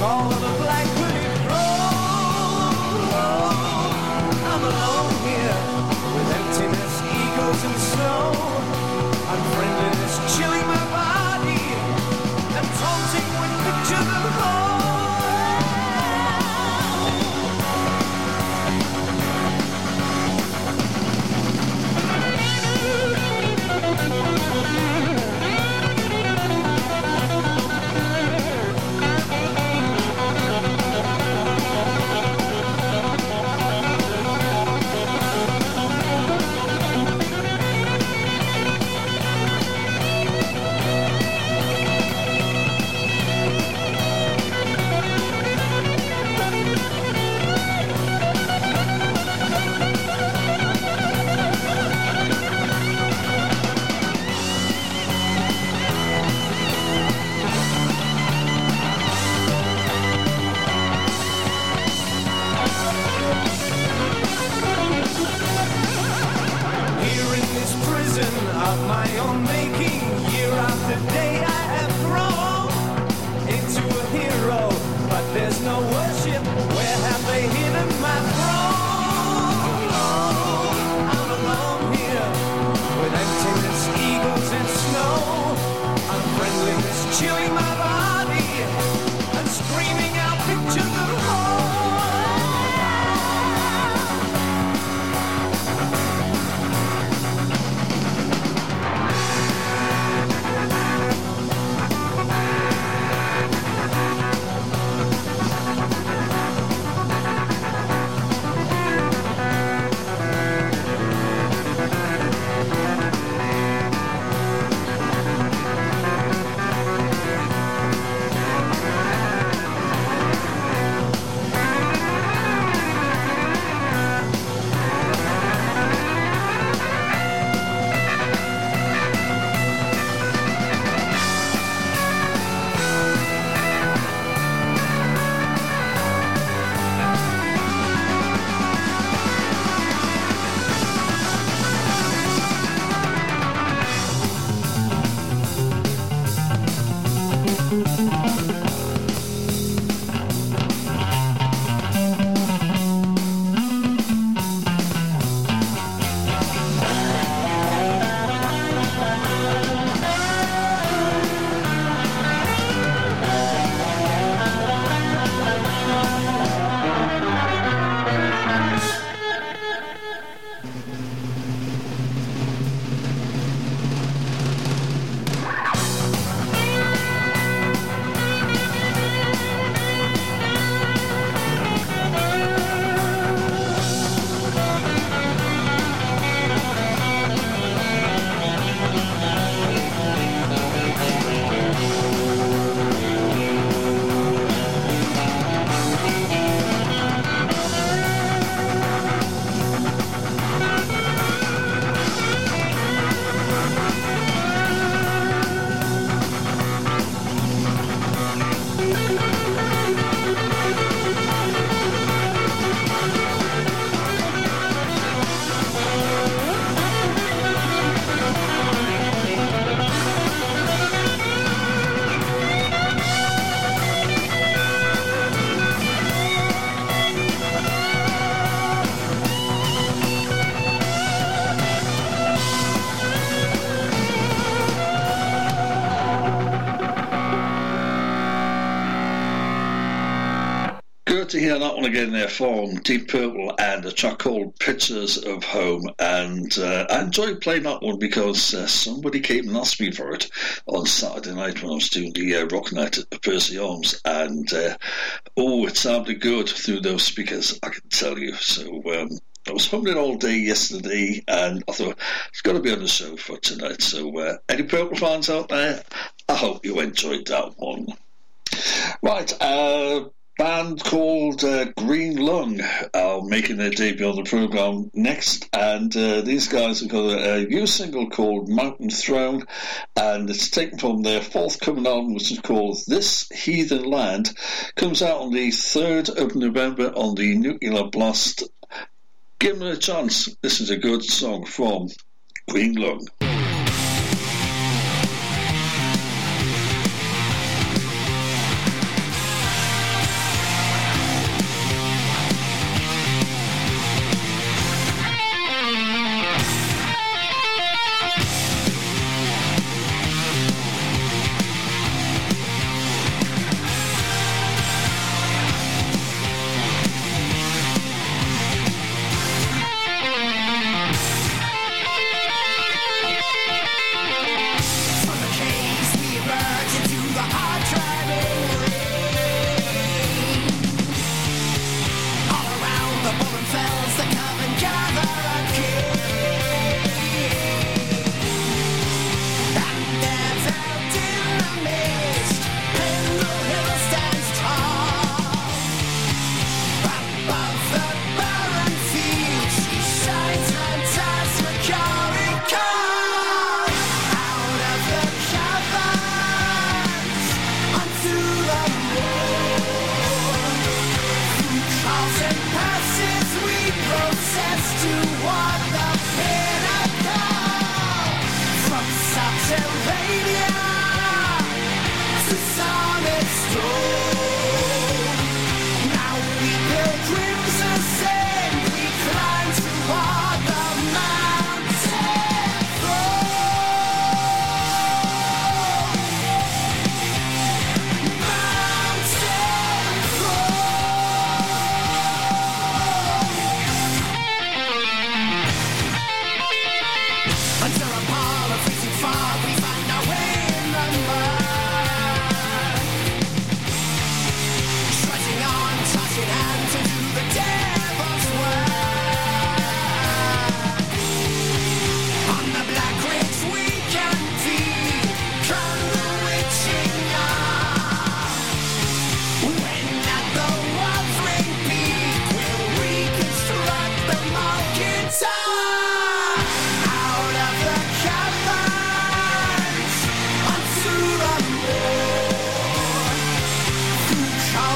call of a black-hooded crow. I'm alone here with emptiness, egos and snow. Unfriendliness chilling my body and taunting with pictures of home. Of my own making, year after day I have grown into a hero, but there's no worship. Where have they hidden my throne? I'm alone here with emptiness, eagles and snow. Unfriendliness chilling my body and screaming out pictures of home. To hear that one again there from Deep Purple and a track called Pictures of Home, and I enjoyed playing that one because somebody came and asked me for it on Saturday night when I was doing the rock night at the Percy Arms, and it sounded good through those speakers, I can tell you. So I was humming it all day yesterday, and I thought it's got to be on the show for tonight. So any Purple fans out there, I hope you enjoyed that one. Right, band called Green Lung are making their debut on the programme next, and these guys have got a new single called Mountain Throne, and it's taken from their forthcoming album, which is called This Heathen Land. Comes out on the 3rd of November on the Nuclear Blast. Give them a chance. This is a good song from Green Lung.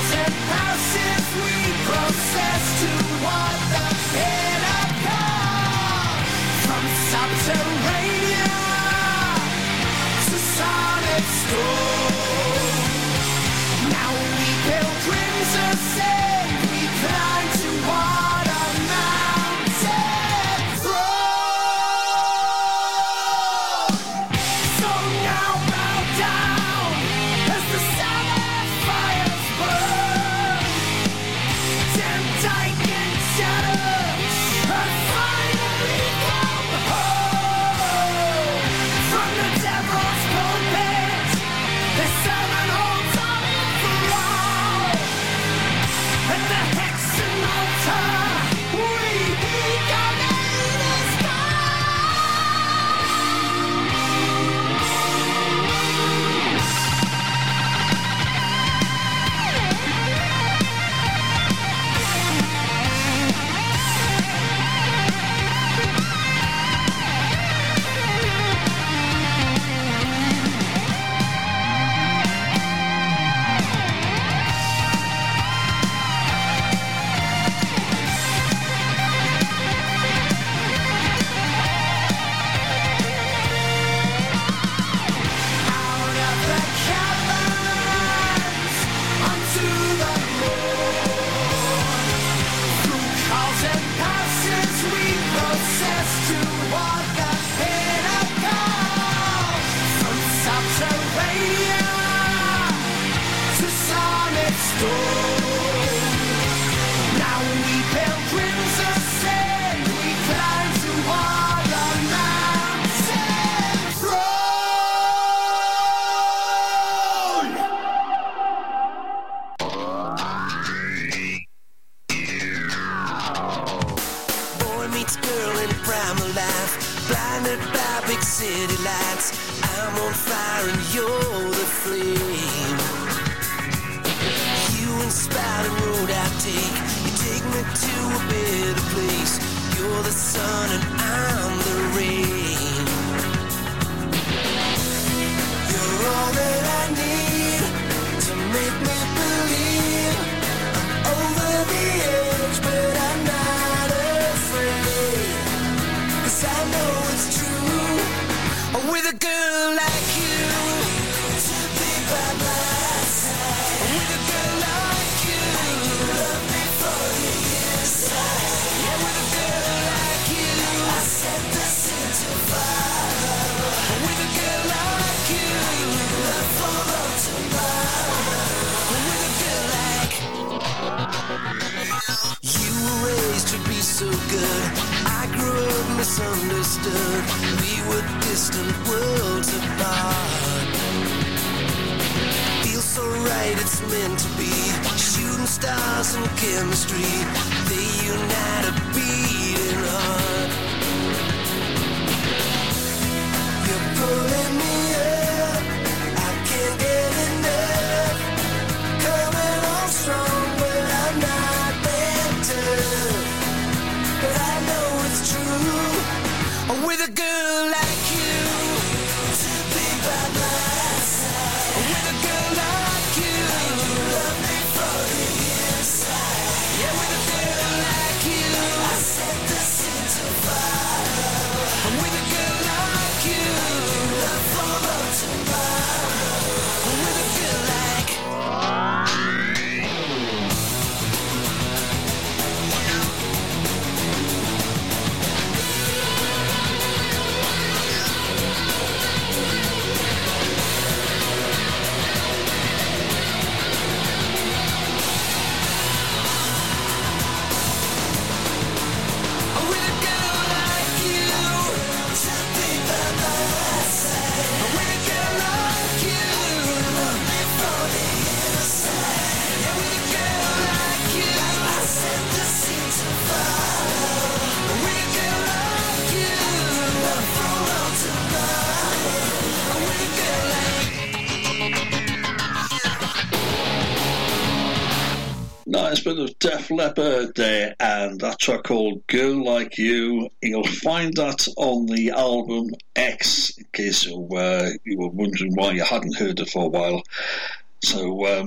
Nice bit of Def Leppard there, and that track called Girl Like You. You'll find that on the album X, in case you were wondering why you hadn't heard it for a while. So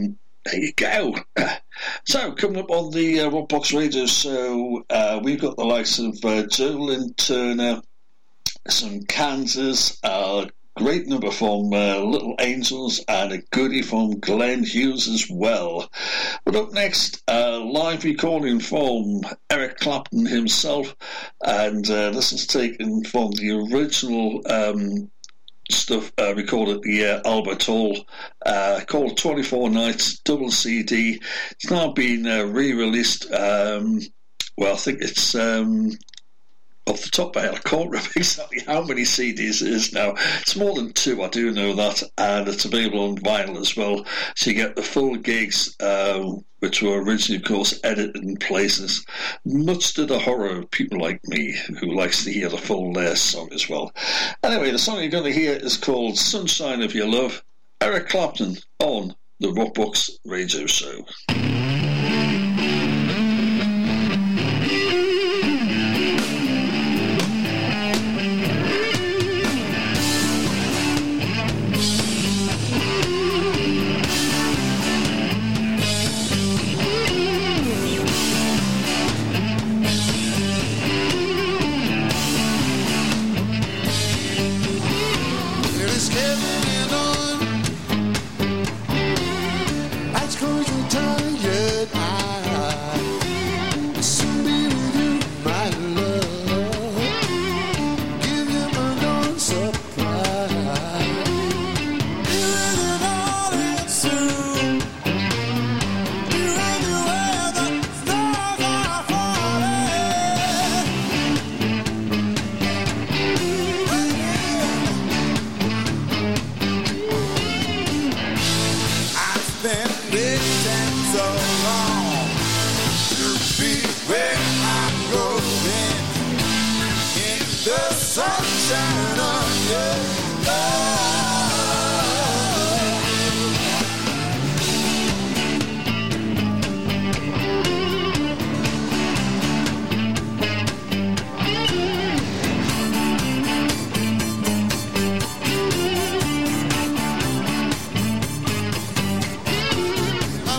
There you go. So, coming up on the Rockbox Radio Show, we've got the likes of Joe Lynn Turner, some Kansas, great number from Little Angels, and a goodie from Glenn Hughes as well. But up next, live recording from Eric Clapton himself, and this is taken from the original stuff recorded at the Albert Hall, called 24 Nights, double CD. It's now been re-released. Well, I think it's off the top of my head, I can't remember exactly how many CDs it is now. It's more than 2, I do know that, and it's available on vinyl as well. So you get the full gigs, which were originally, of course, edited in places, much to the horror of people like me, who likes to hear the full song as well. Anyway, the song you're going to hear is called Sunshine of Your Love, Eric Clapton on the Rockbox Radio Show. I'm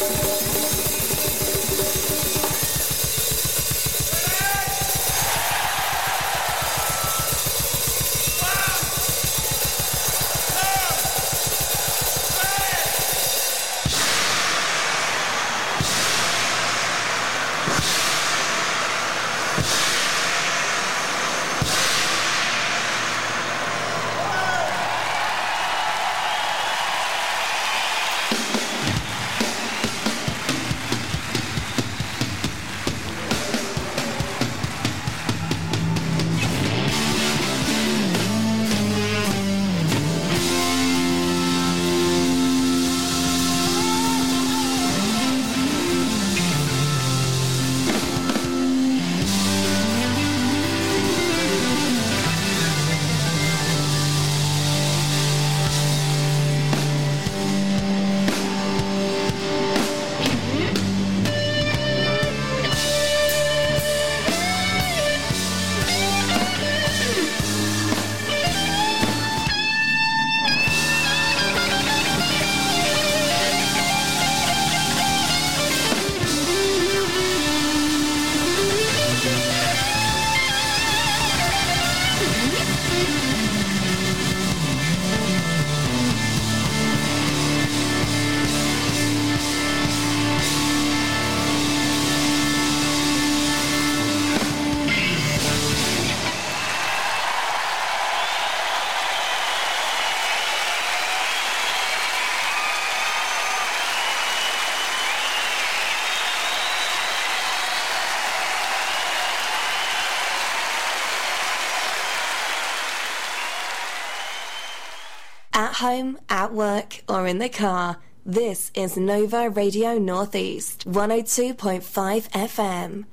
At home, at work, or in the car, this is Nova Radio Northeast, 102.5 FM.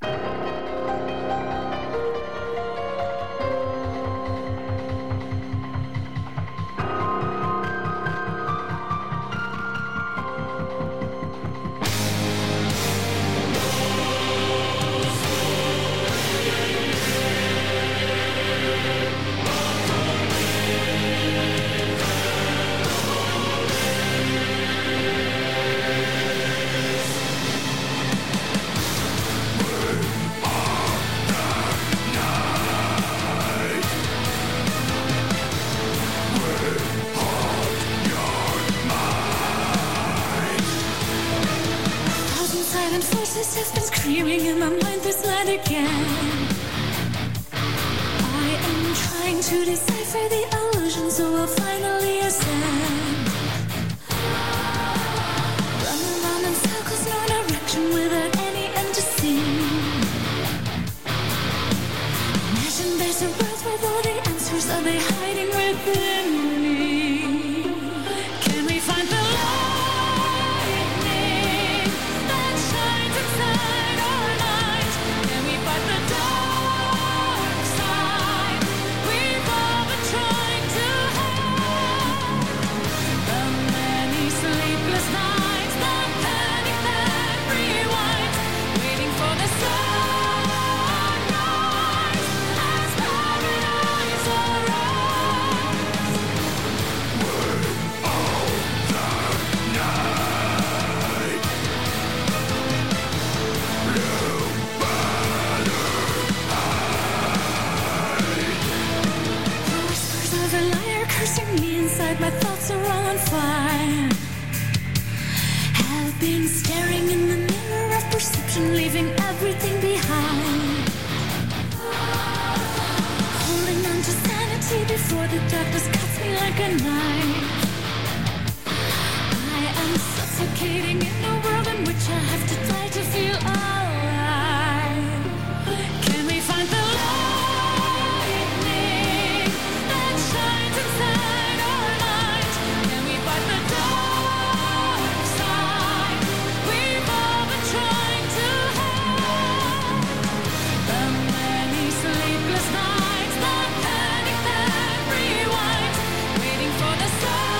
Sleepless nights, the panic that rewinds, waiting for the sun.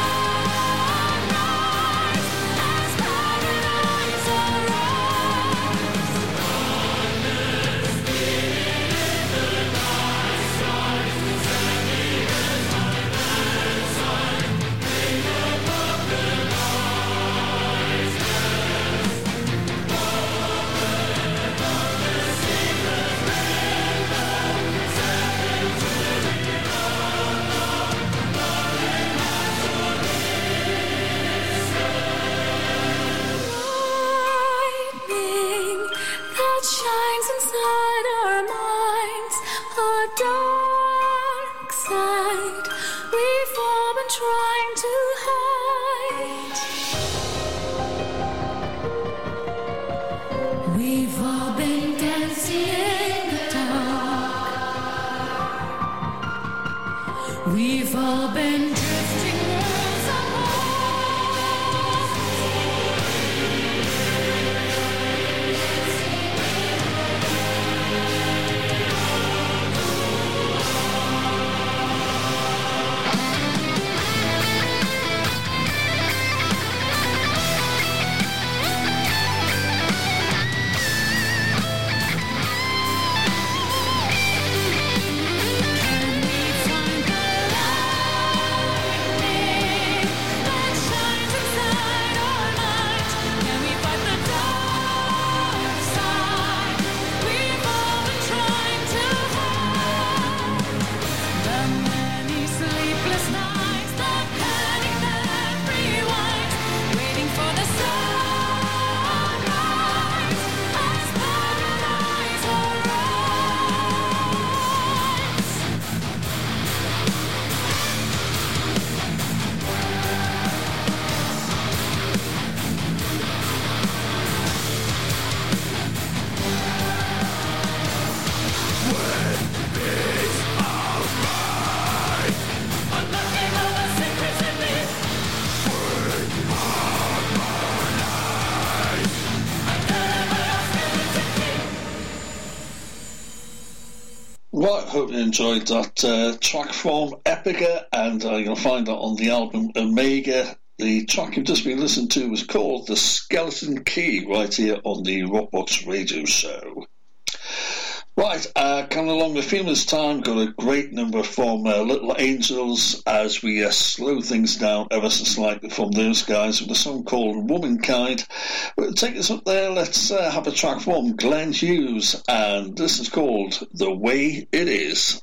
Right, hope you enjoyed that track from Epica, and you'll find that on the album Omega. The track you've just been listening to was called The Skeleton Key, right here on the Rockbox Radio Show. Right, coming along a few minutes' time, got a great number from Little Angels as we slow things down ever so slightly from those guys with a song called Womankind. But take us up there, let's have a track from Glenn Hughes, and this is called The Way It Is.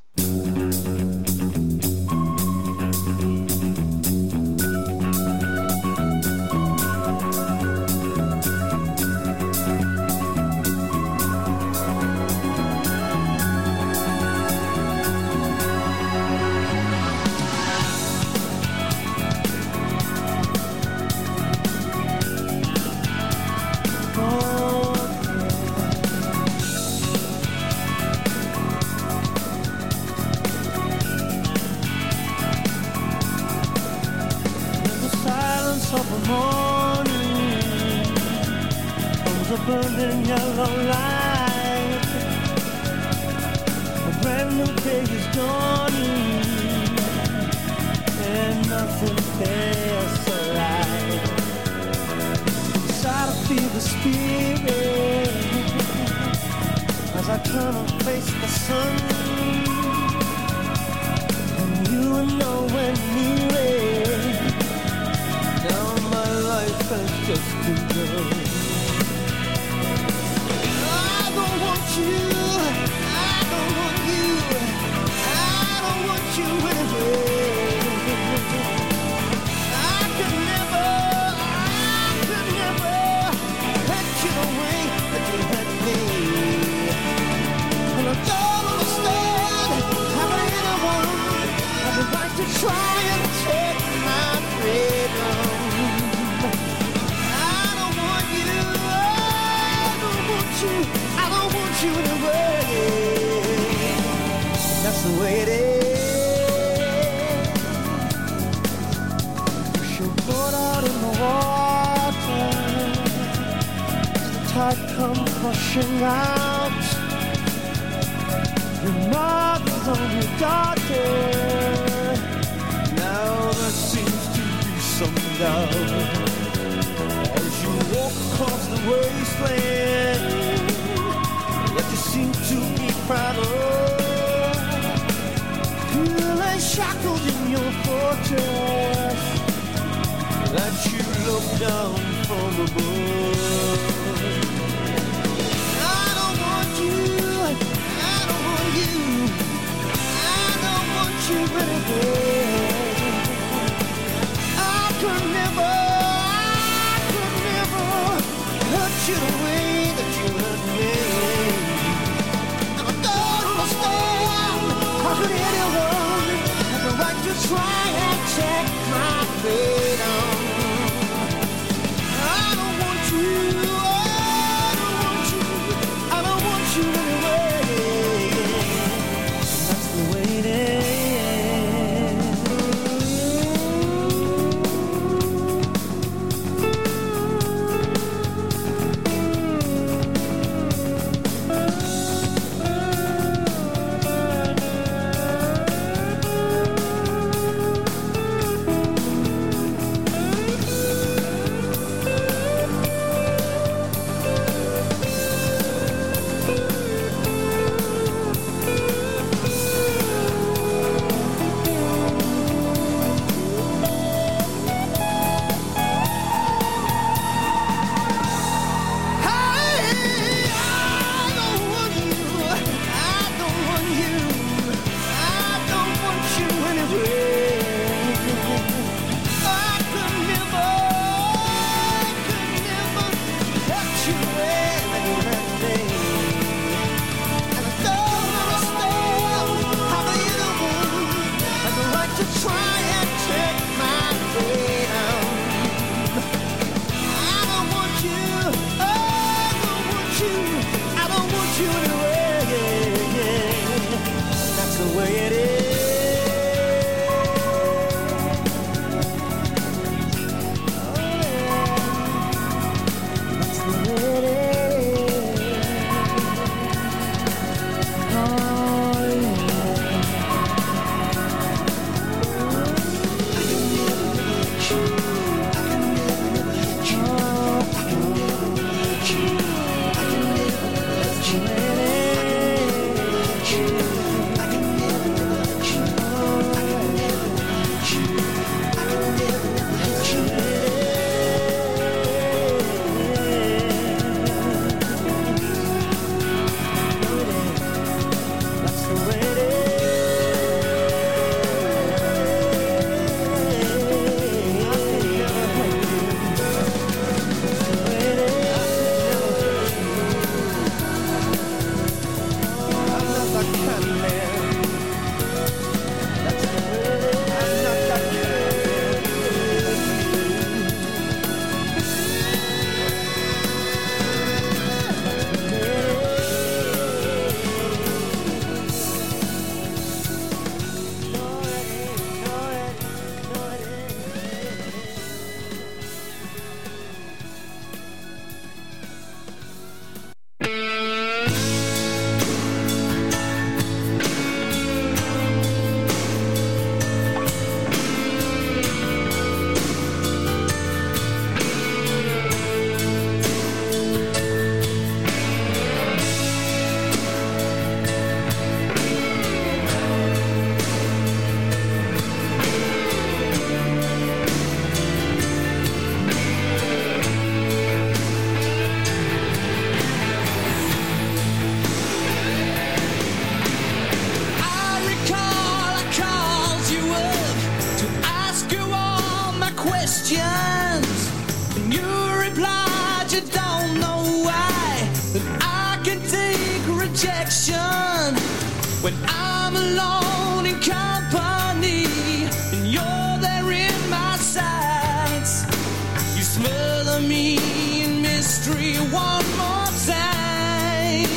when I'm alone in company and you're there in my sights. You smother me in mystery one more time.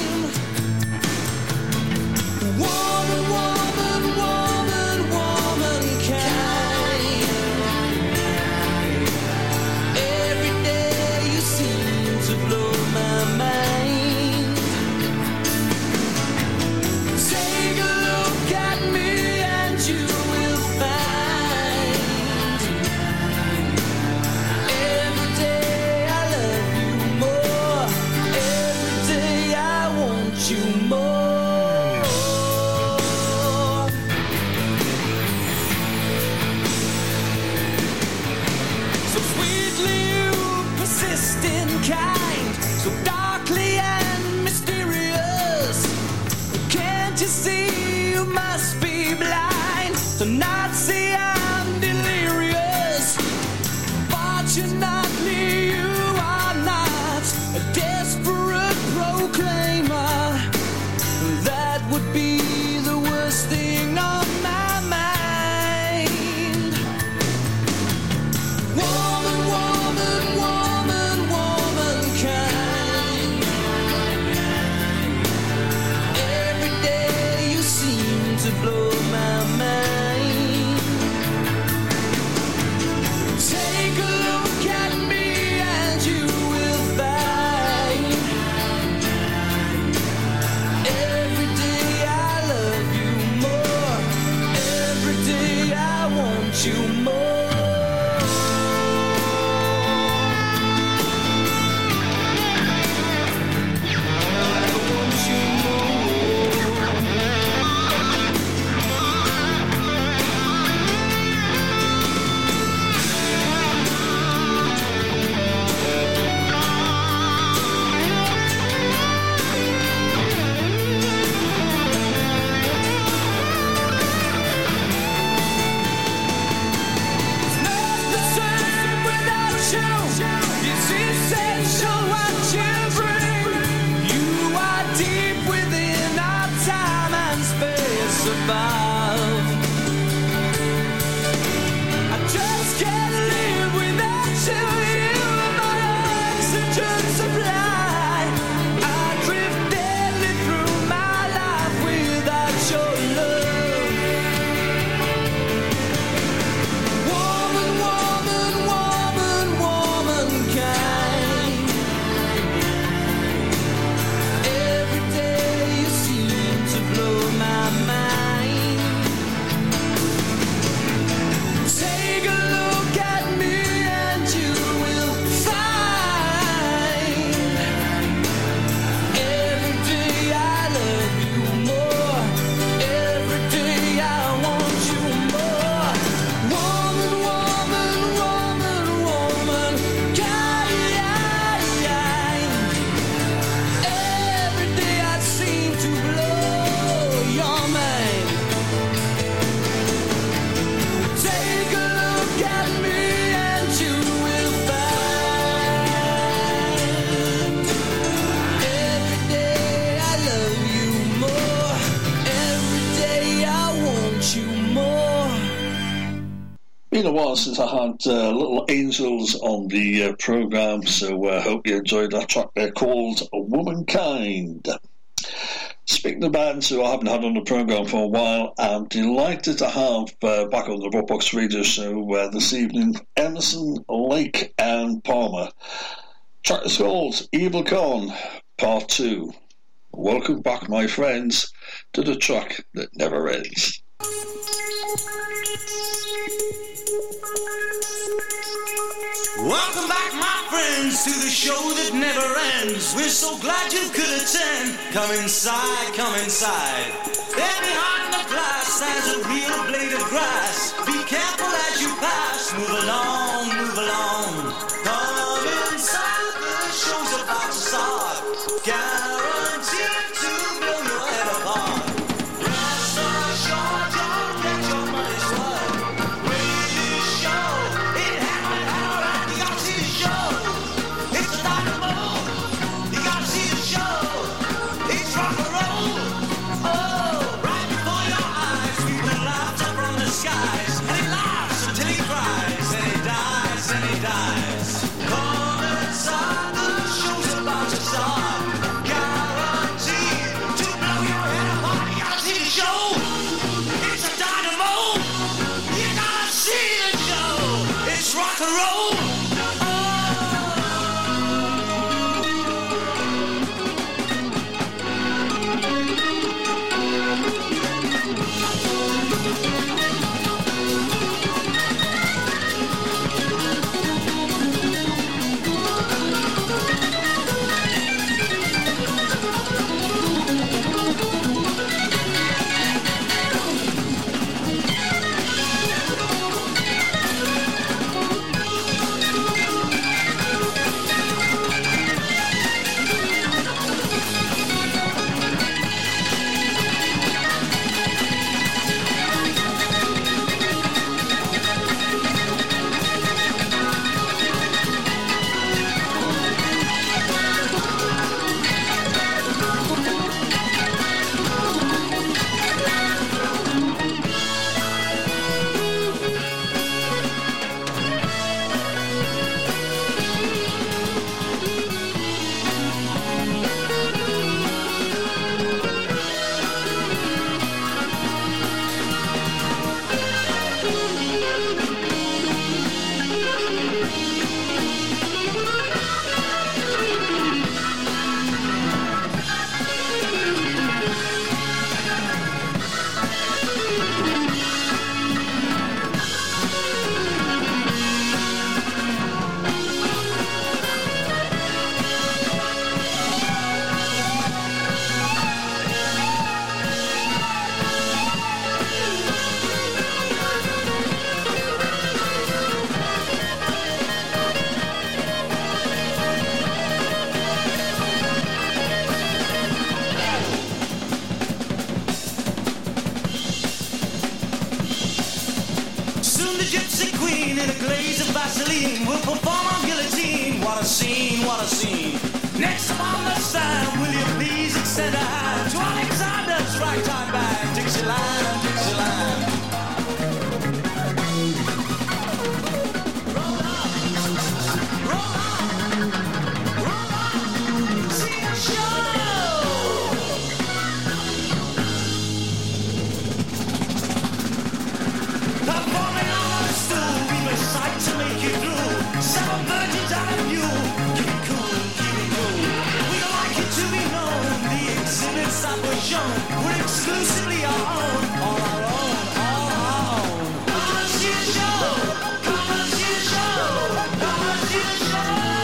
Woman, woman, woman, womankind. Every day you seem to blow my mind. Take a look at me and you will find. Every day I love you more. Every day I want you more. So sweetly you persistent kind, so darkly and mysterious. Can't you see you must be blind to not see I'm delirious? Fortunately you are not a desperate proclaimer. That would be the worst thing on my mind. Woman, woman, woman, womankind. Every day you seem to blow my mind. Take a look at me and you will find. Every day I love you more. Every day I want you more. Been a while since I had Little Angels on the programme, so I hope you enjoyed that track there called Womankind. Speaking of bands who I haven't had on the programme for a while, I'm delighted to have back on the Rockbox Radio Show this evening Emerson, Lake and Palmer. Track is called Evil Con Part 2. Welcome back, my friends, to the track that never ends. Welcome back, my friends, to the show that never ends. We're so glad you could attend. Come inside, come inside. There behind the glass stands a real blade of grass. Be careful as you pass. Move along, move along. Come inside, the show's about to start. Guaranteed to blow your head apart. Rest assured, you'll get your money's worth. Great show, it happened alright. You gotta see the show. It's a dynamo. You gotta see the show. It's rock and roll. Oh, right on the scene. Next up on the stand, will you please extend a hand to Alexander's ragtime band, Dixieland, Dixieland. Roll on, roll on, roll on, see the show. Performing on the stool, we've a sight to make you through. 7 virgins out of you. Keep it cool, keep it cool. We don't like it to be known. The exhibits that were shown were exclusively our own. All our own, all our own. Come and see the show. Come and see the show. Come and see the show.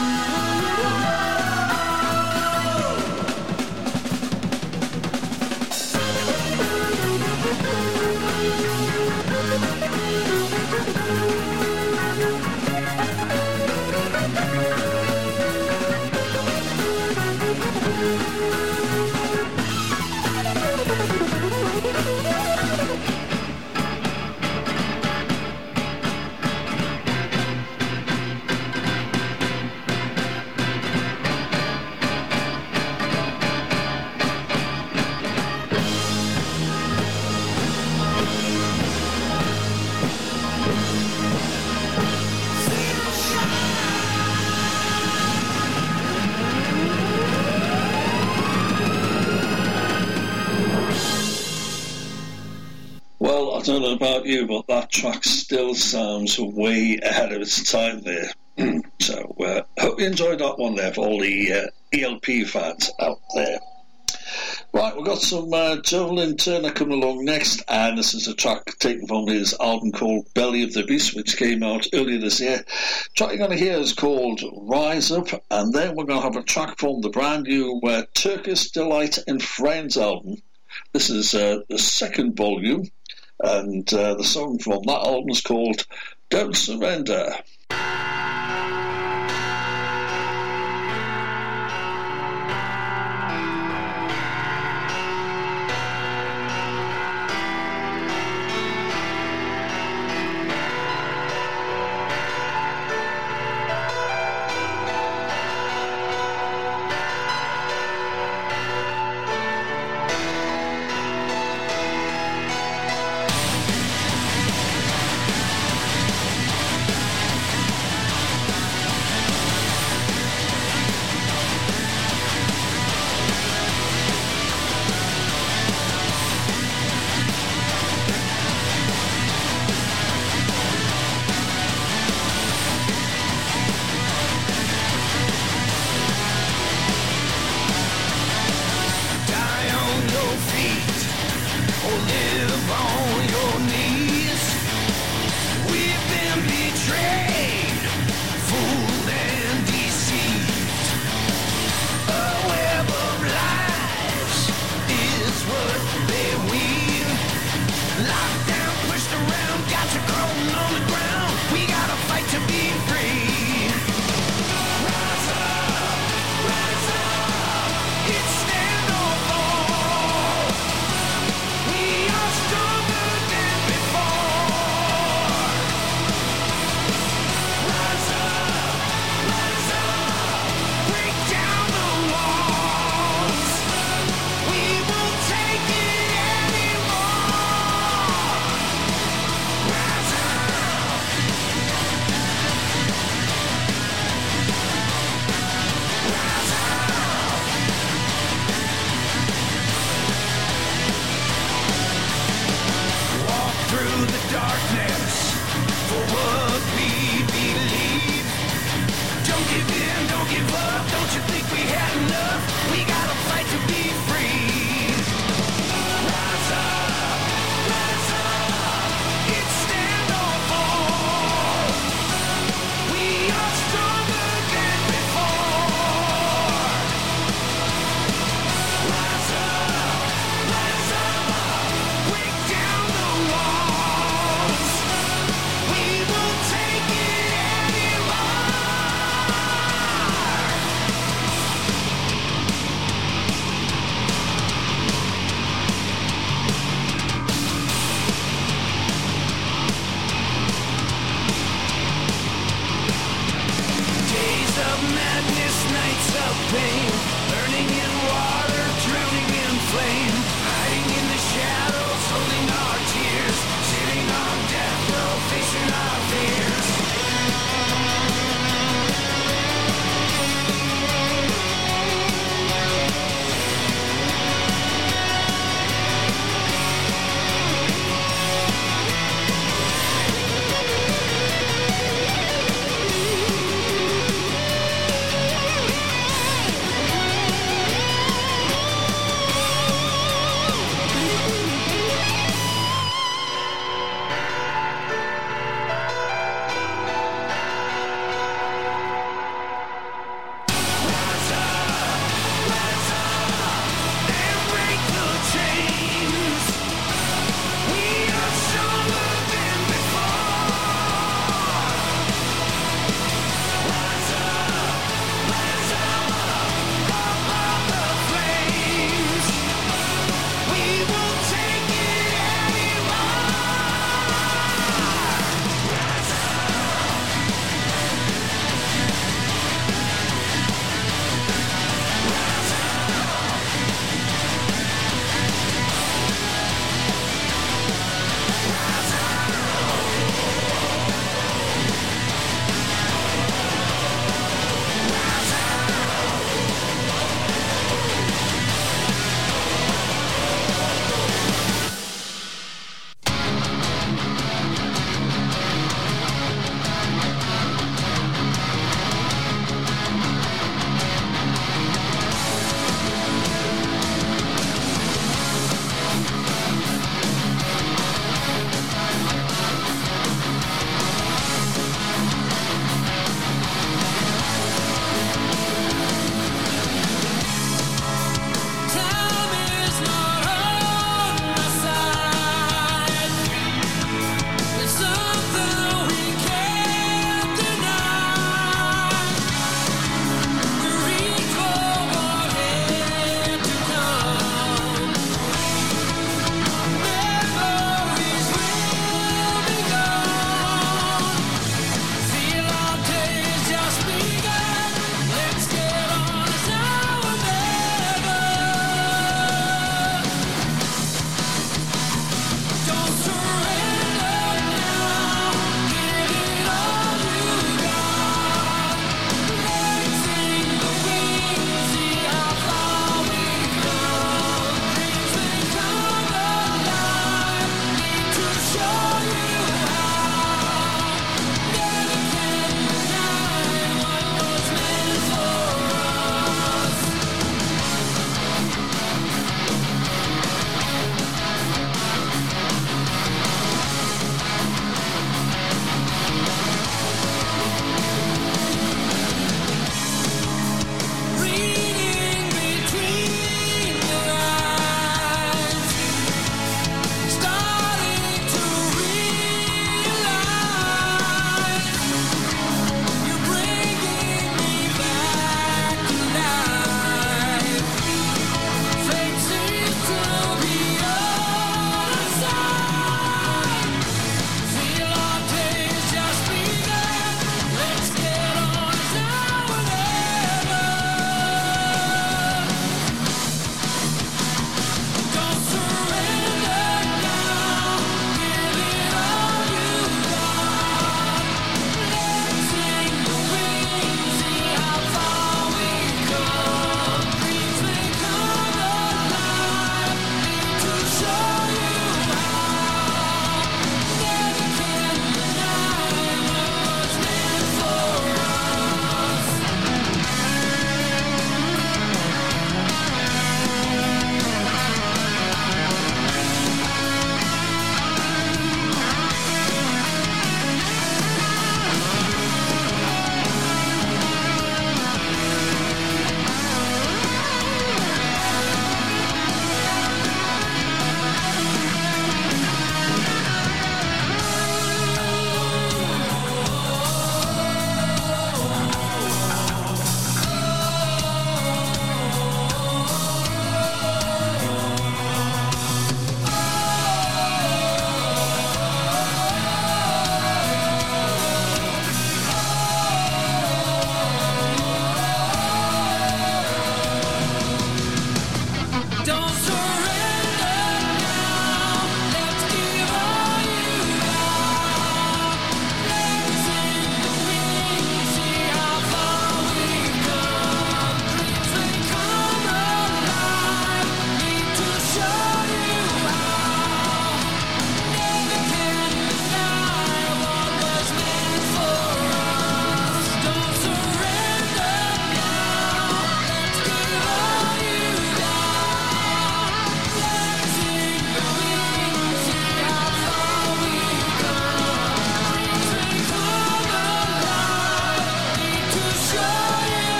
Well, I don't know about you, but that track still sounds way ahead of its time there. So, hope you enjoyed that one there for all the ELP fans out there. Right, we've got some Joe Lynn Turner coming along next, and this is a track taken from his album called Belly of the Beast, which came out earlier this year. The track you're going to hear is called Rise Up, and then we're going to have a track from the brand new Turkish Delight and Friends album. This is the second volume, and the song from that album is called Don't Surrender.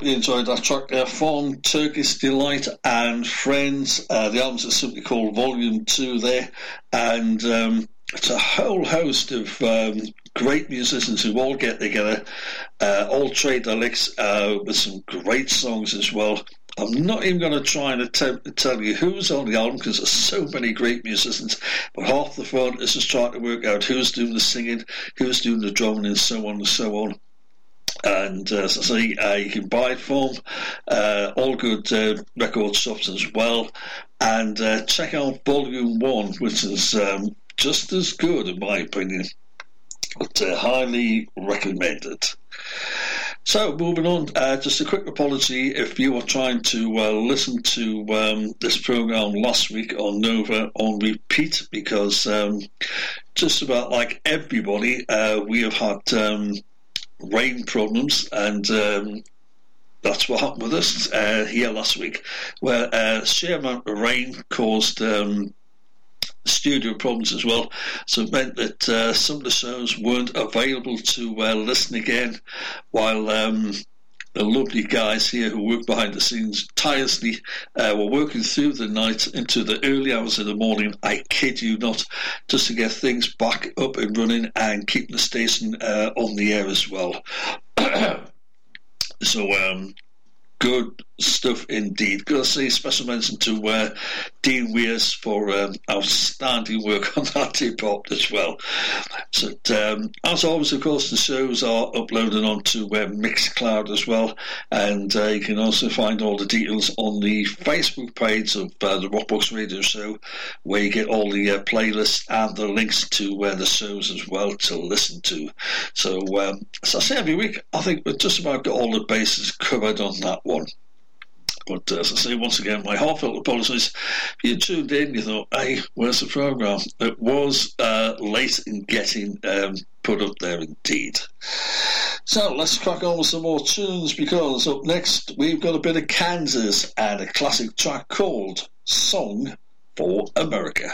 you enjoyed that track there from Turkish Delight and Friends. The albums are simply called Volume 2 there, and it's a whole host of great musicians who all get together, all trade their licks with some great songs as well. I'm not even going to try and attempt to tell you who's on the album because there's so many great musicians, but half the fun is just trying to work out who's doing the singing, who's doing the drumming, and so on and so on. And as I say, you can buy it from all good record shops as well, and check out Volume 1, which is just as good in my opinion, but highly recommended. So, moving on, just a quick apology if you were trying to listen to this programme last week on Nova on repeat, because just about like everybody, we have had rain problems, and that's what happened with us here last week, where a sheer amount of rain caused studio problems as well, so it meant that some of the shows weren't available to listen again, while the lovely guys here who work behind the scenes tirelessly were working through the night into the early hours of the morning, I kid you not, just to get things back up and running and keep the station on the air as well. So good stuff indeed. Gotta say special mention to Dean Weirs for outstanding work on that department as well. So as always, of course, the shows are uploaded onto Mixcloud as well, and you can also find all the details on the Facebook page of the Rockbox Radio Show, where you get all the playlists and the links to the shows as well to listen to. So as I say every week, I think we've just about got all the bases covered on that one. But as I say, once again, my heartfelt apologies. If you tuned in, you thought, hey, where's the programme? It was late in getting put up there indeed. So let's crack on with some more tunes, because up next we've got a bit of Kansas and a classic track called Song for America.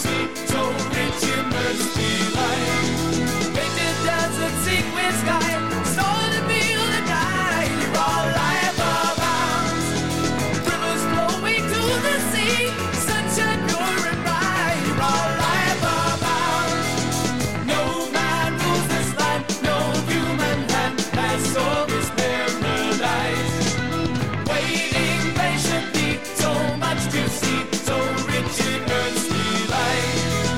sea, so rich immersed light. Painted desert, sequin sky, stolen to feel the night. You're all life abounds. Rivers flowing to the sea, sunshine pure and bright. You're all life abounds. No man rules this land, no human hand has sold this paradise. Waiting patiently, so much to see, so rich in earth's delight.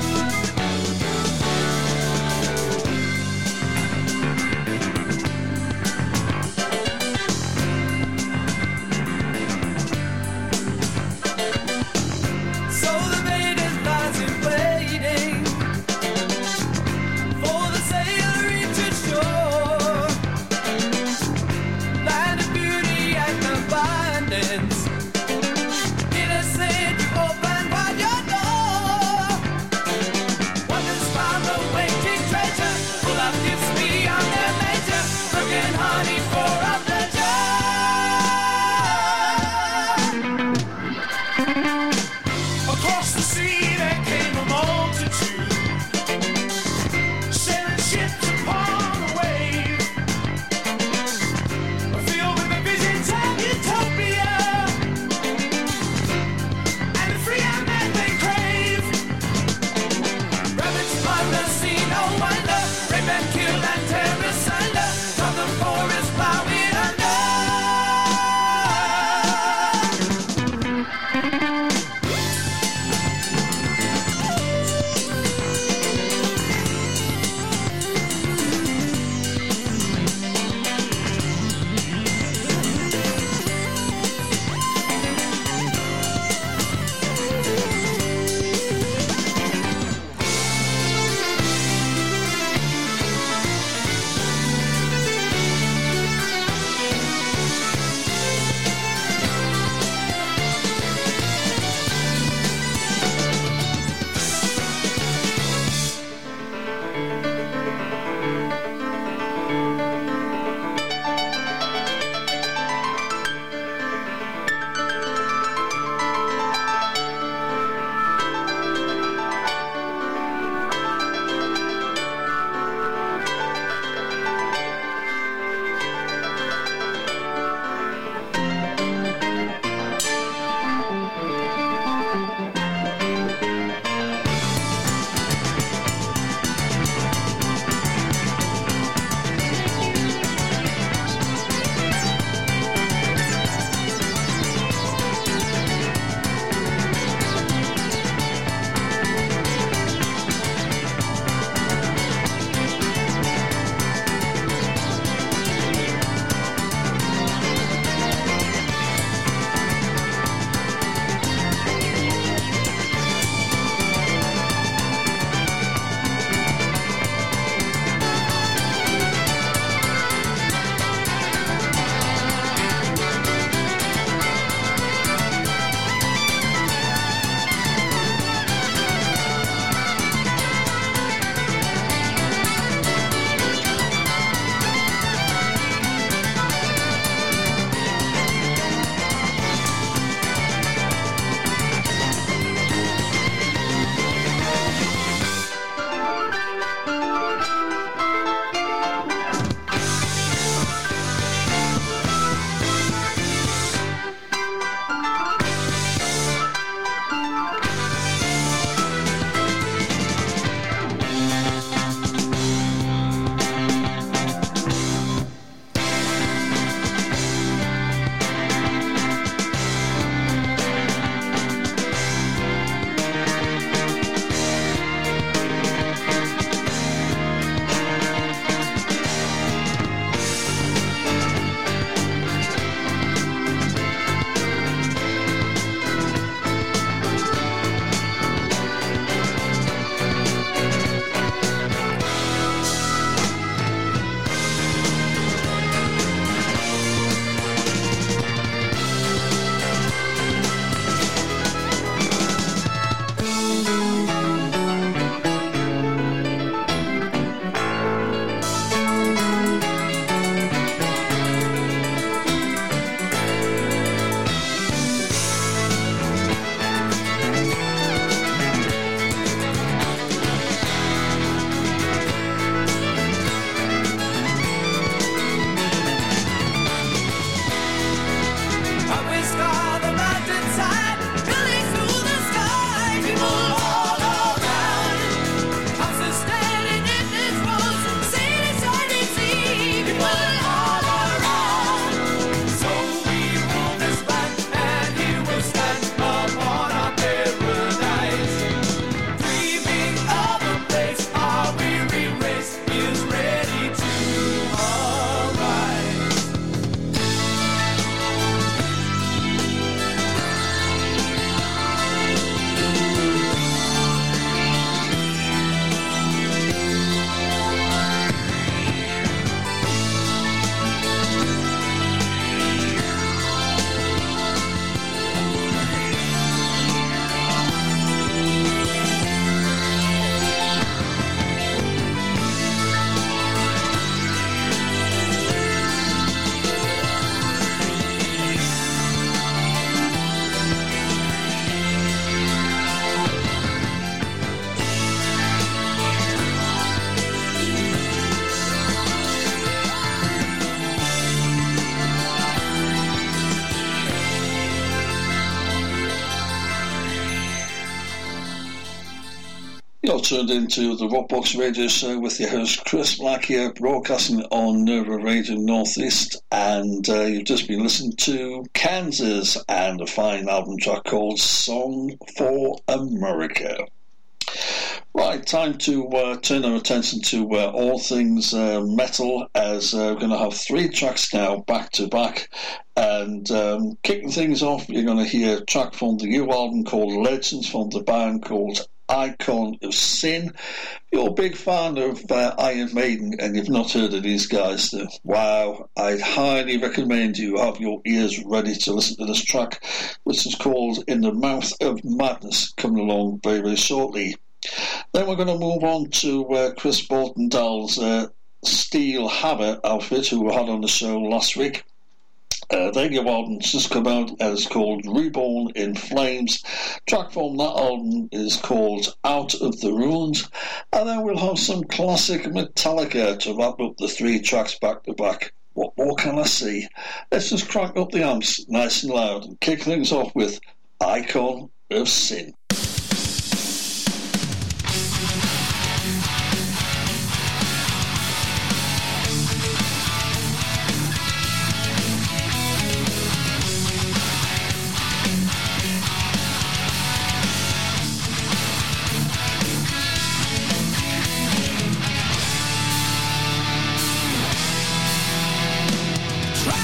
You're tuned into the Rockbox Radio Show with your host Chris Black here, broadcasting on Nova Radio Northeast, and you've just been listening to Kansas and a fine album track called Song for America. Right, time to turn our attention to all things metal, as we're going to have 3 tracks now back to back. And kicking things off, you're going to hear a track from the new album called Legends from the band called Icon of Sin. If you're a big fan of Iron Maiden and you've not heard of these guys, then wow, I'd highly recommend you have your ears ready to listen to this track, which is called In the Mouth of Madness, coming along very, very shortly. Then we're going to move on to Chris Bortendall's Steel Hammer outfit, who we had on the show last week. Their new album's just come out, and it's called Reborn in Flames. Track from that album is called Out of the Ruins. And then we'll have some classic Metallica to wrap up the 3 tracks back to back. What more can I say? Let's just crank up the amps nice and loud and kick things off with Icon of Sin.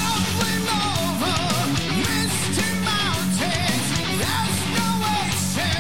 Traveling over misty mountains, there's no way.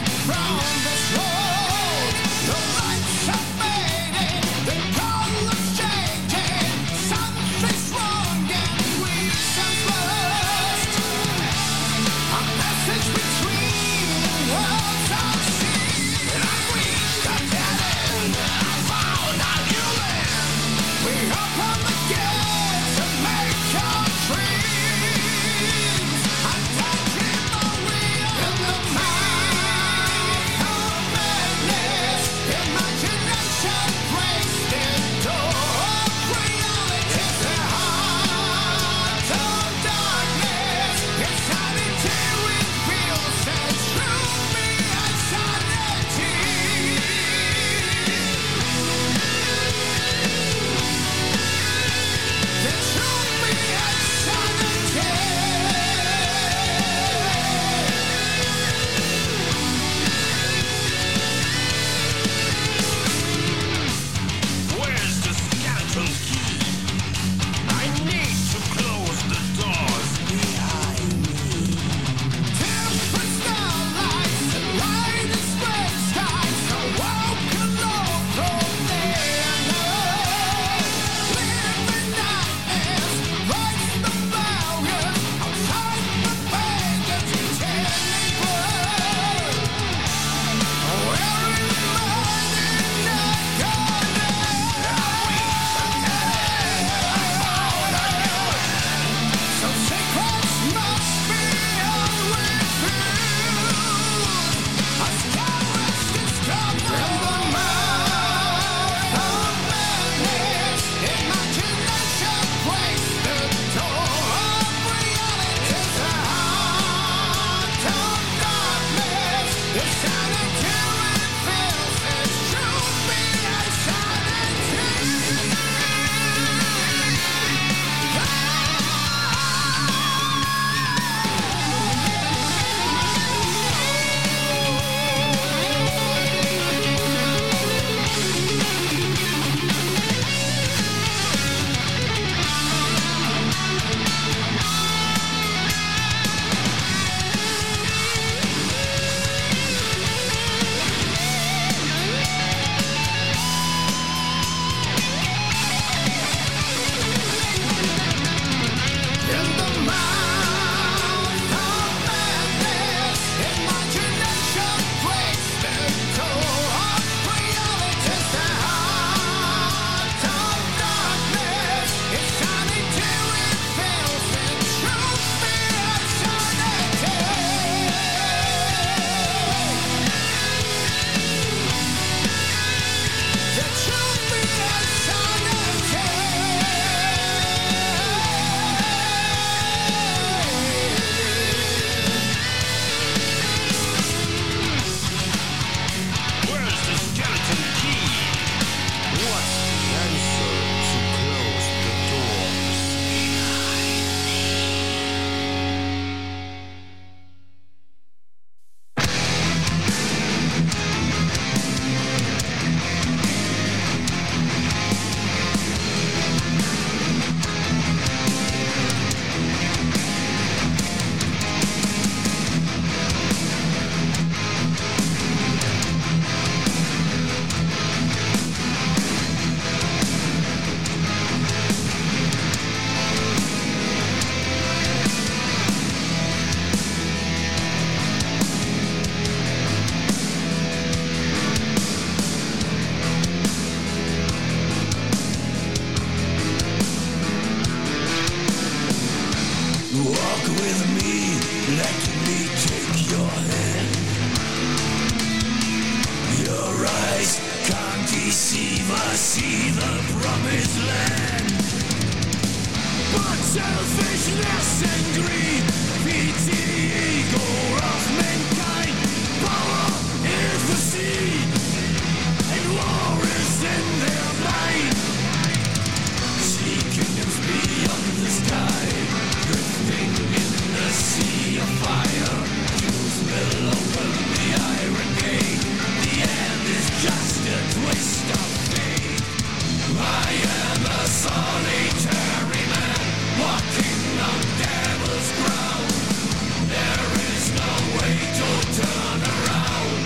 Selfishness and greed feeds the ego of mankind. Power is the seed, and war is in their mind. See kingdoms beyond the sky, drifting in the sea of fire. Jews will open the iron gate. The end is just a twist of fate. I am a solitary man, walking on devil's ground. There is no way to turn around,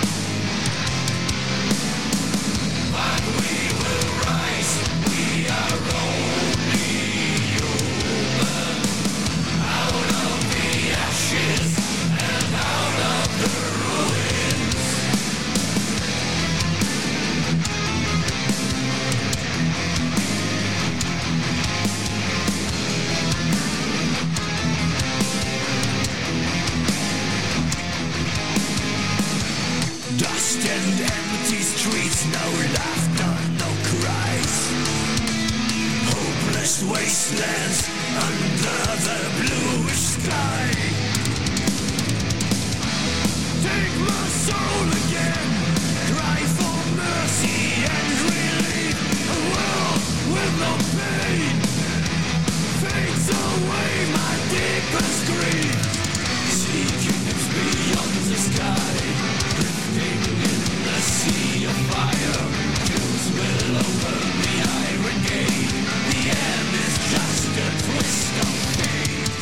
but we will rise. We are only human. Out of the ashes and out of the ruins. Dust and empty streets, no laughter, no cries. Hopeless wastelands under the bluish sky. Take my soul again, cry for mercy and relief. A world with no pain fades away my deepest grief. See kingdoms beyond the sky, drifting in the sea of fire. Jews will open the iron gate. The end is just a twist of fate.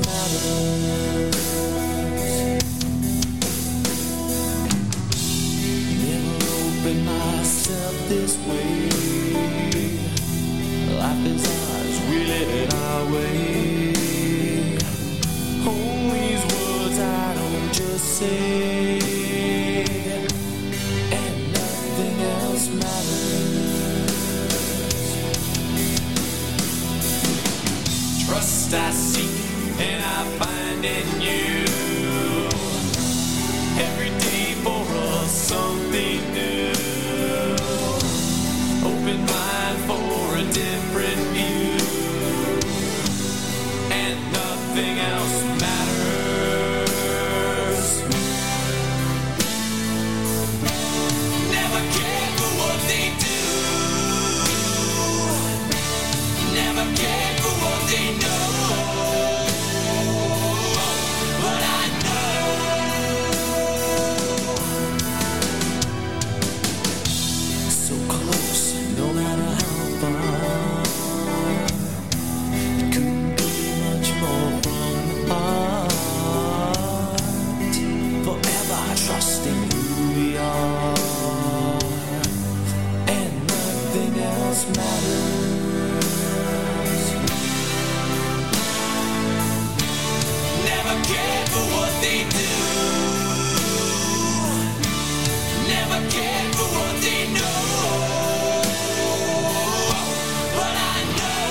matters. Never opened myself this way. Life is ours, we live it our way. All these words I don't just say, and nothing else matters. Trust I seek and I find in you. Every day for us something new. Open mind for a different view, and nothing else matters. Never cared for what they do. Never cared for what they know. But I know so close, no matter how far. Couldn't be much more from the heart. Forever trusting who we are, and nothing else matters. Never cared for what they do. Never cared for what they know. But I know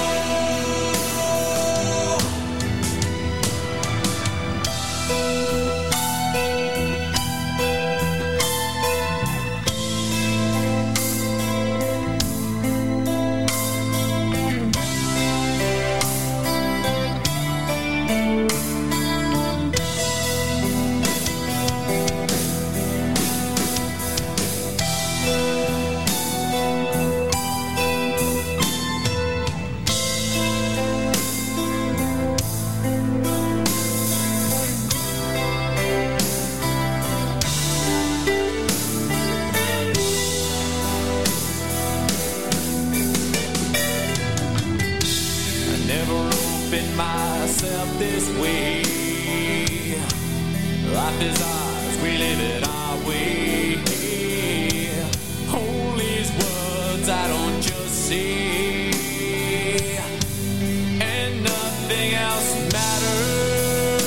I never opened myself this way. Life is ours, we live it our way. All these words I don't just say, and nothing else matters.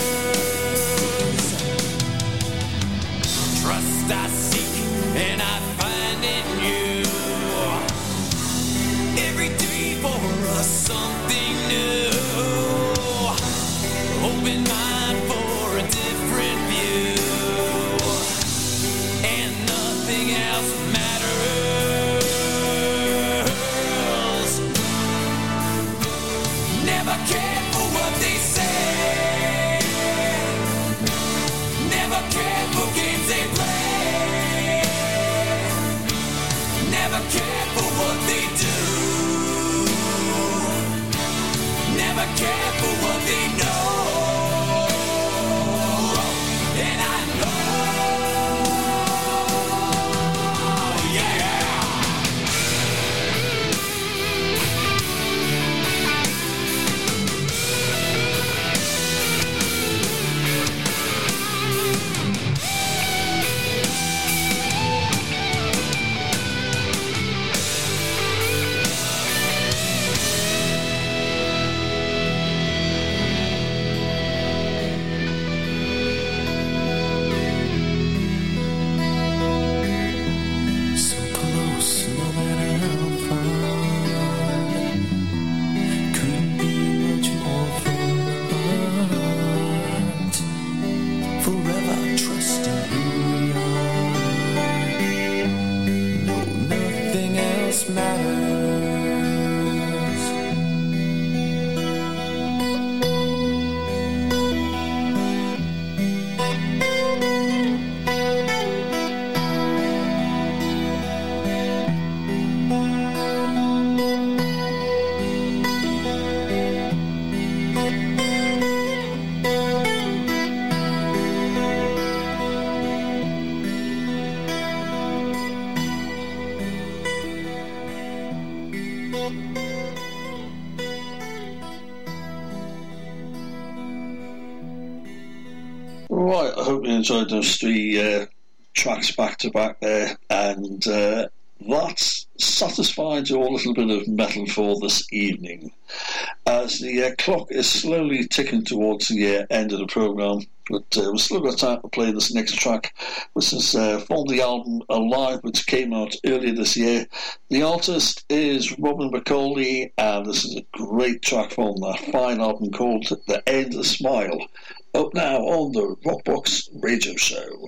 Trust I seek and I find in you. Every day for us something new. Open mind for a different view, and nothing else matters. Never cared for what they say. Never cared for games they play. Never cared for what they do. Never cared for what they know. Right, I hope you enjoyed those three tracks back to back there, and that satisfied your little bit of metal for this evening. As the clock is slowly ticking towards the end of the programme, but we've still got time to play this next track, which is from the album Alive, which came out earlier this year. The artist is Robin McAuley, and this is a great track from that fine album called The Endless Smile. Up now on the Rockbox Radio Show.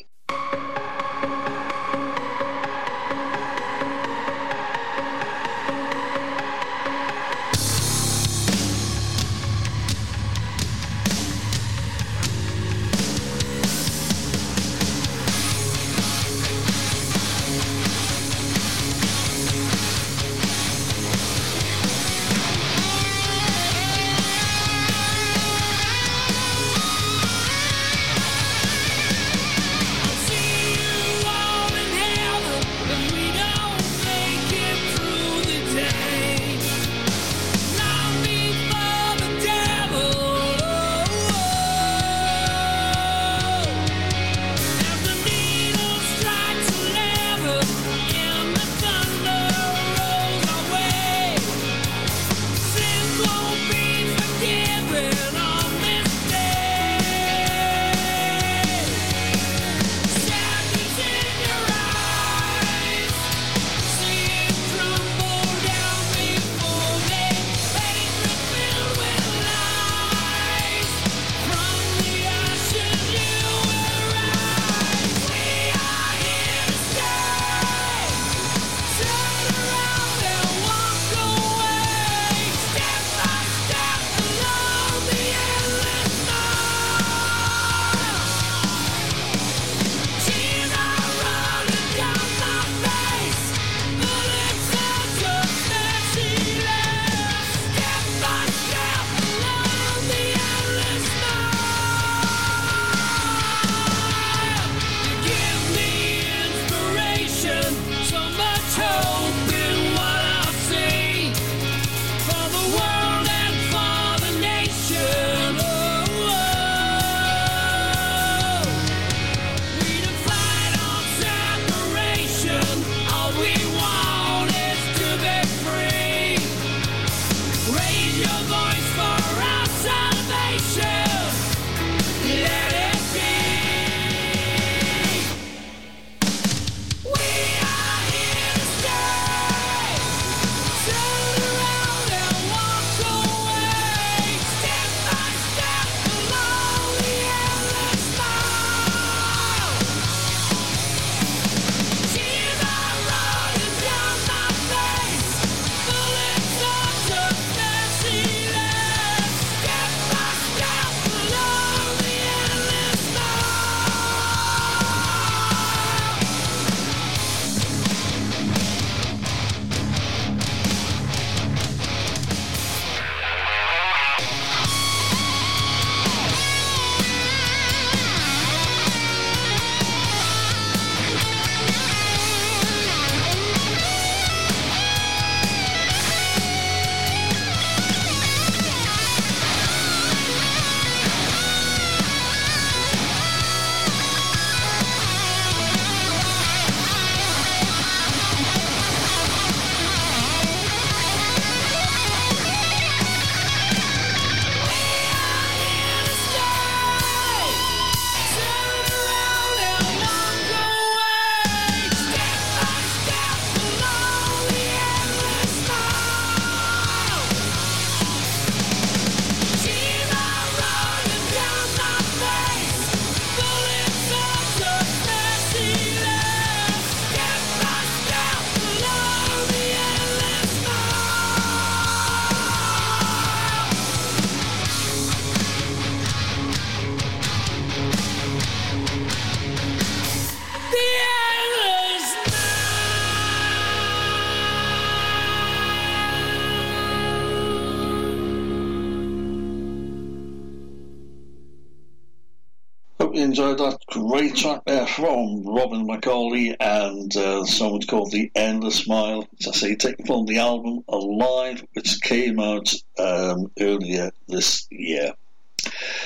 You enjoyed that great track there from Robin McAuley, and the song was called The Endless Smile, as I say, taken from the album Alive, which came out earlier this year. Right,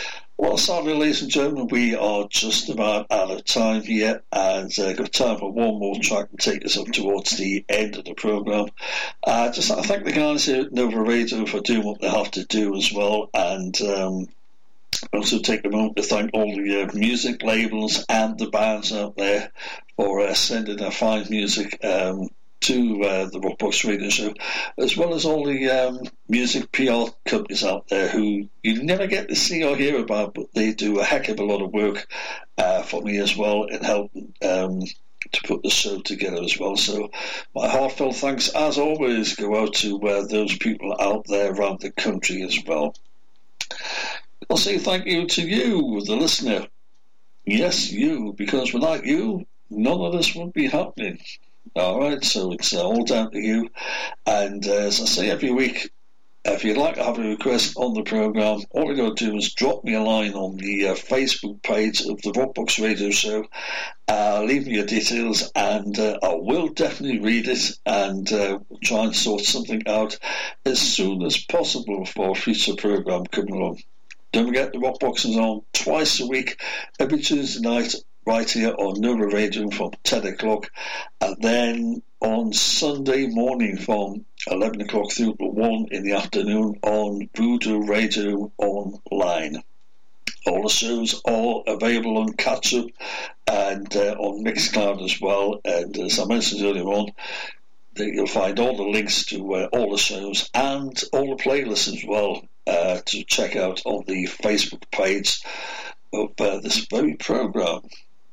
Well, sadly, ladies and gentlemen, we are just about out of time here, and got time for one more track and take us up towards the end of the programme. Just I thank the guys here at Nova Radio for doing what they have to do as well, and also take a moment to thank all the music labels and the bands out there for sending their fine music to the Rockbox Radio Show, as well as all the music PR companies out there who you never get to see or hear about, but they do a heck of a lot of work for me as well in helping to put the show together as well. So my heartfelt thanks, as always, go out to those people out there around the country as well. I'll say thank you to you, the listener. Yes, you, because without you, none of this would be happening. Alright, so it's all down to you. And as I say every week, if you'd like to have a request on the programme, all you got to do is drop me a line on the Facebook page of the Rockbox Radio Show. Leave me your details, and I will definitely read it and try and sort something out as soon as possible for a future programme coming along. Don't forget, the Rockbox is on twice a week, every Tuesday night, right here on Nova Radio from 10 o'clock, and then on Sunday morning from 11 o'clock through to 1 in the afternoon on Voodoo Radio Online. All the shows are available on Catch Up and on Mixcloud as well, and as I mentioned earlier on, you'll find all the links to all the shows and all the playlists as well to check out on the Facebook page of this very programme.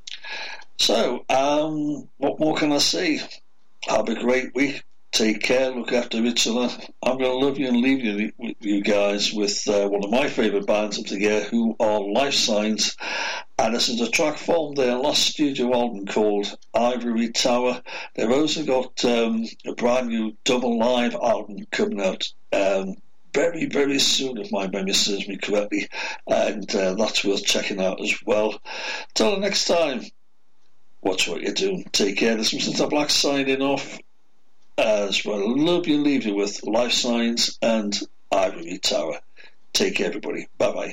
So, what more can I say? Have a great week. Take care. Look after each other. I'm going to love you and leave you guys with one of my favourite bands of the year, who are Life Signs. And this is a track from their last studio album called Ivory Tower. They've also got a brand new double live album coming out very, very soon, if my memory serves me correctly. And that's worth checking out as well. Till the next time. Watch what you're doing. Take care. This was Mr. Black signing off. As well, love you, leave you with Life Signs and Ivory Tower. Take care, everybody. Bye bye.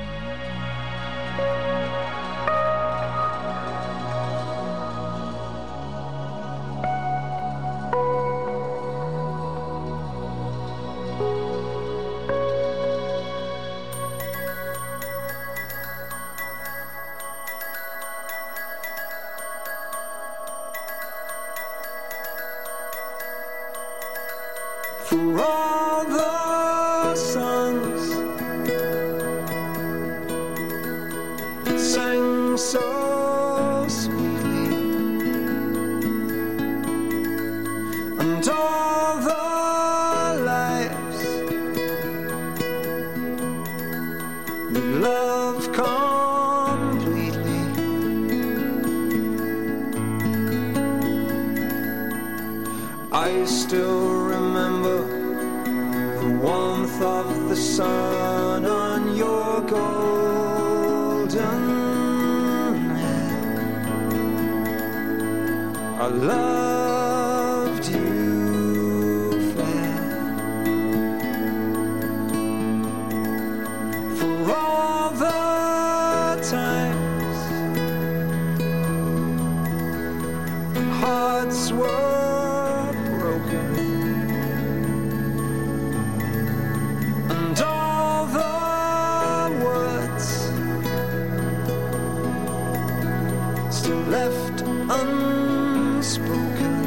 For all the songs that sang so sweetly, and all the lives that love completely, I still remember the warmth of the sun on your golden hair. I loved you fair. For all the times hearts were broken, and all the words still left unspoken.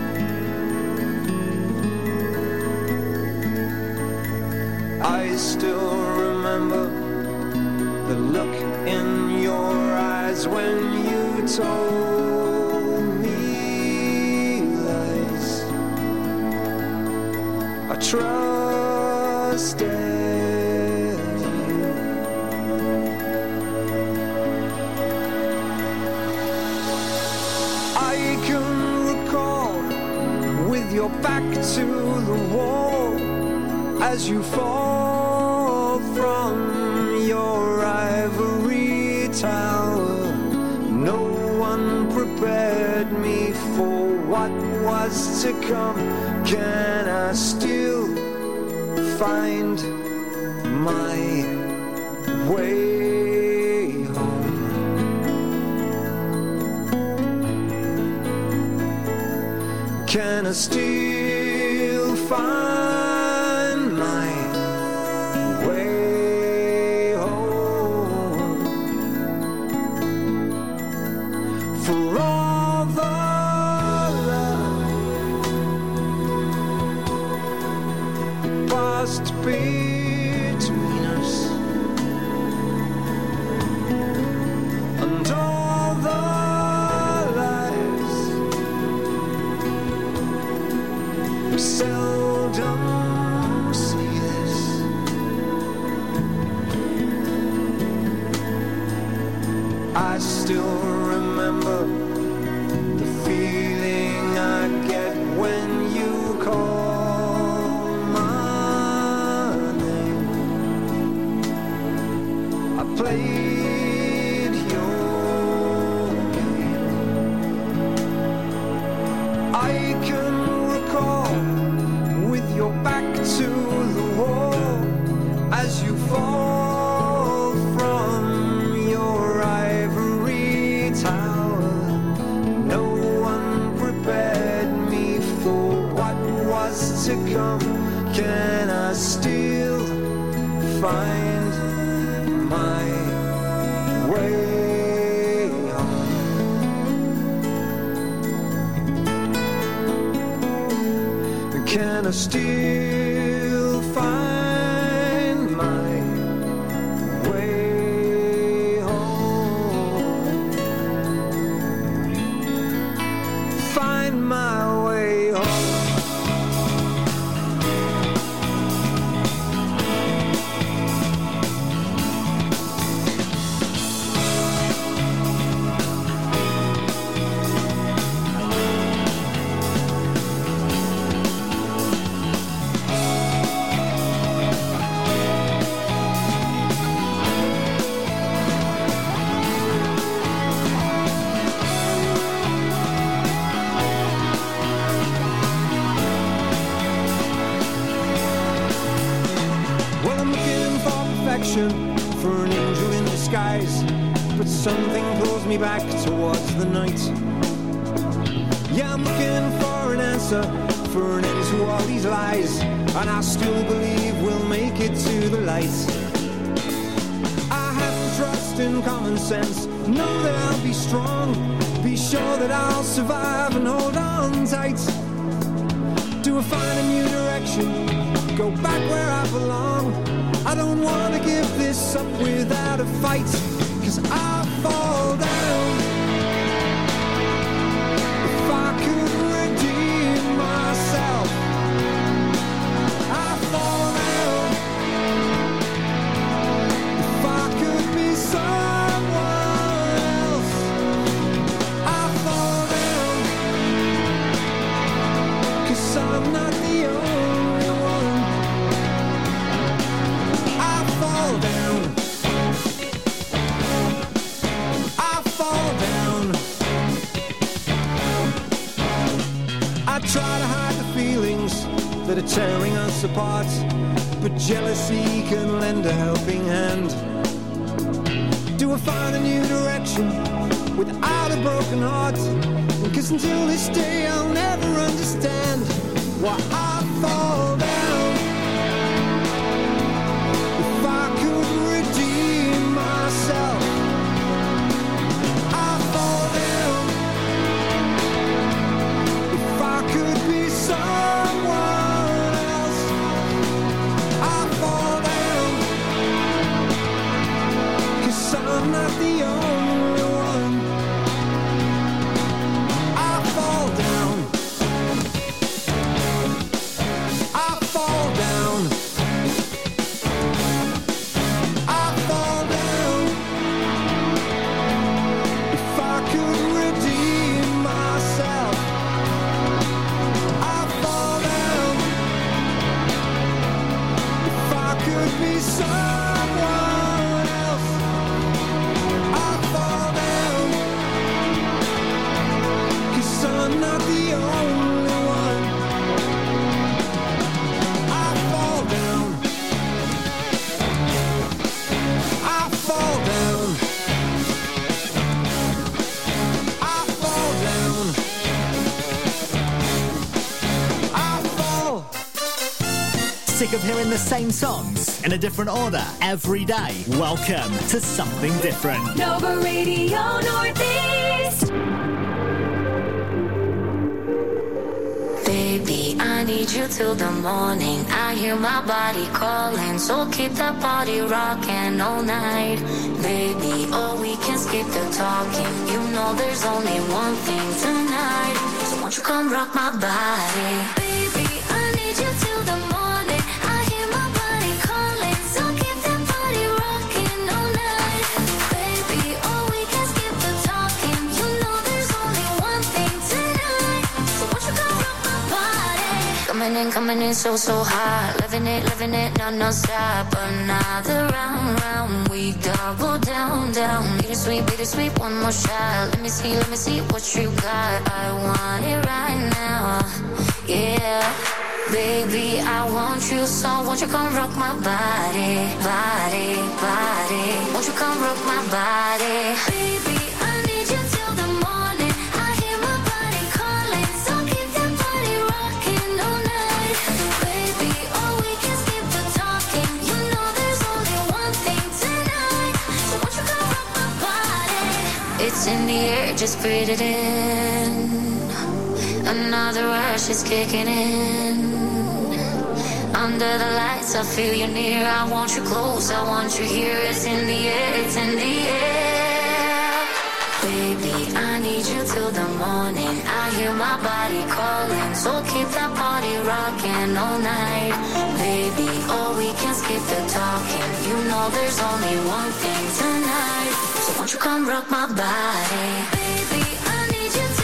I still remember the look in your eyes when you told me lies. I trusted you. I can recall with your back to the wall as you fall from your ivory tower. No one prepared me for what was to come. Can I still find my way Can I still find my way home? For all the love passed between us, and all the lies we seldom see this. I still remember the feeling I get when you call my name. I played your game. I can recall with your back to the wall as you fall from your ivory tower. No one prepared me for what was to come. Can I still find my way home? Can I still find my way home? Find my way home. Well, I'm looking for perfection, for an angel in disguise, but something pulls me back towards the night. Yeah, I'm looking for an answer, for an end to all these lies, and I still believe we'll make it to the light. I have to trust in common sense, know that I'll be strong, be sure that I'll survive and hold on tight. Do I find a new direction, go back where I belong? I don't want to give this up without a fight, 'cause I fall down. If I could redeem myself, I fall down. If I could be someone else, I fall down. 'Cause I'm not the only one. I fall down. I fall down. I try to hide the feelings that are tearing us apart, but jealousy can lend a helping hand. Do I find a new direction without a broken heart? 'Cause until this day I'll never understand why I fall down. If I could redeem myself, I fall down. If I could be someone else, I fall down. 'Cause I'm not the only one. I fall down. I fall down. I fall down. If I could redeem myself, I fall down. If I could be someone else, I fall Sick of hearing the same songs in a different order every day? Welcome to something different. Nova Radio Northeast. Baby, I need you till the morning. I hear my body calling, so keep that body rocking all night. Baby, oh, we can skip the talking. You know there's only one thing tonight. So won't you come rock my body? Baby, I need you till the morning. I hear my body calling, so keep that body rocking all night. Baby, oh, we can skip the talking. You know there's only one thing tonight. So won't you come rock my body? Coming in so hot. Living it, no stop. Another round, we double down. Bittersweet, one more shot. Let me see what you got. I want it right now, yeah. Baby, I want you, so won't you come rock my body. Won't you come rock my body? Baby, I need you till the morning. I hear my body calling, so keep that body rocking all night. Baby, oh, we can skip the talking. You know there's only one thing tonight. So won't you come rock my body? It's in the air, just breathe it in. Another rush is kicking in. Under the lights, I feel you near. I want you close, I want you here. It's in the air, it's in the air. Baby, I need you till the morning. I hear my body calling, so keep that body rocking all night. Baby, oh, we can skip the talking. You know there's only one thing tonight. So won't you come rock my body? Baby, I need you